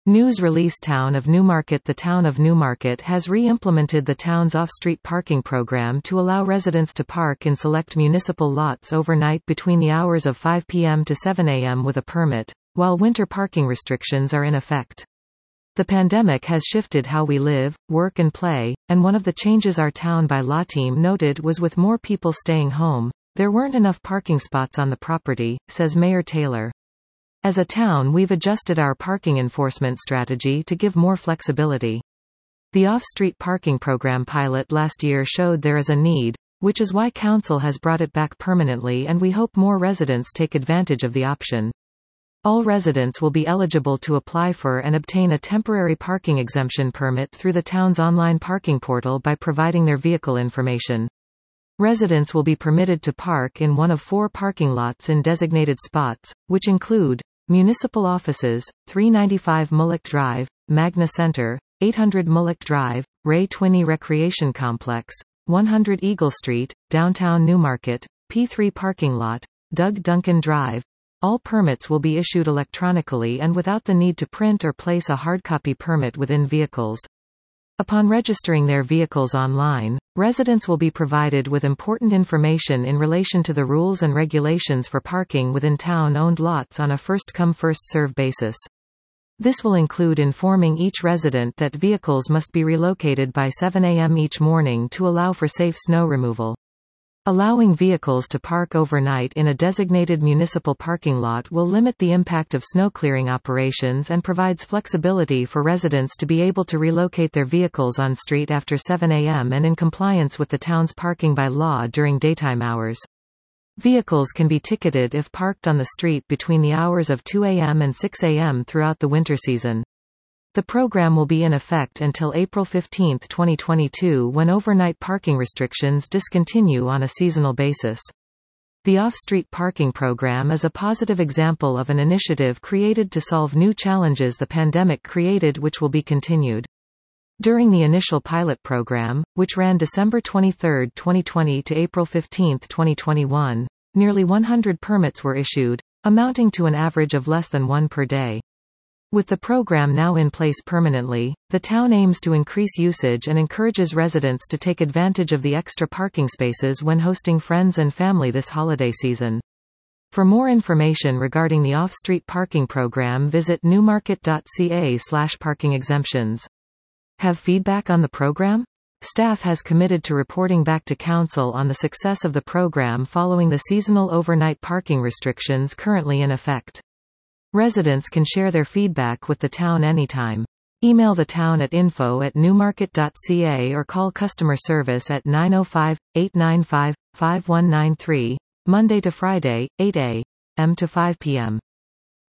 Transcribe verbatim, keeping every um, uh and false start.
News release Town of Newmarket. The Town of Newmarket has re-implemented the town's off-street parking program to allow residents to park in select municipal lots overnight between the hours of five p m to seven a m with a permit, while winter parking restrictions are in effect. The pandemic has shifted how we live, work and play, and one of the changes our town by law team noted was with more people staying home, there weren't enough parking spots on the property, says Mayor Taylor. As a town, we've adjusted our parking enforcement strategy to give more flexibility. The off-street parking program pilot last year showed there is a need, which is why council has brought it back permanently, and we hope more residents take advantage of the option. All residents will be eligible to apply for and obtain a temporary parking exemption permit through the town's online parking portal by providing their vehicle information. Residents will be permitted to park in one of four parking lots in designated spots, which include Municipal Offices, three ninety-five Mullock Drive, Magna Center, eight hundred Mullock Drive, Ray Twinney Recreation Complex, one hundred Eagle Street, Downtown Newmarket, P three Parking Lot, Doug Duncan Drive. All permits will be issued electronically and without the need to print or place a hardcopy permit within vehicles. Upon registering their vehicles online, residents will be provided with important information in relation to the rules and regulations for parking within town-owned lots on a first-come first-served basis. This will include informing each resident that vehicles must be relocated by seven a m each morning to allow for safe snow removal. Allowing vehicles to park overnight in a designated municipal parking lot will limit the impact of snow clearing operations and provides flexibility for residents to be able to relocate their vehicles on street after seven a m and in compliance with the town's parking by law during daytime hours. Vehicles can be ticketed if parked on the street between the hours of two a m and six a m throughout the winter season. The program will be in effect until April fifteenth twenty twenty-two, when overnight parking restrictions discontinue on a seasonal basis. The off-street parking program is a positive example of an initiative created to solve new challenges the pandemic created, which will be continued. During the initial pilot program, which ran December twenty-third twenty twenty to April fifteenth twenty twenty-one, nearly one hundred permits were issued, amounting to an average of less than one per day. With the program now in place permanently, the town aims to increase usage and encourages residents to take advantage of the extra parking spaces when hosting friends and family this holiday season. For more information regarding the off-street parking program, visit newmarket dot c a slash parking exemptions. Have feedback on the program? Staff has committed to reporting back to council on the success of the program following the seasonal overnight parking restrictions currently in effect. Residents can share their feedback with the town anytime. Email the town at info at newmarket dot c a or call customer service at nine oh five, eight nine five, five one nine three, Monday to Friday, eight a m to five p m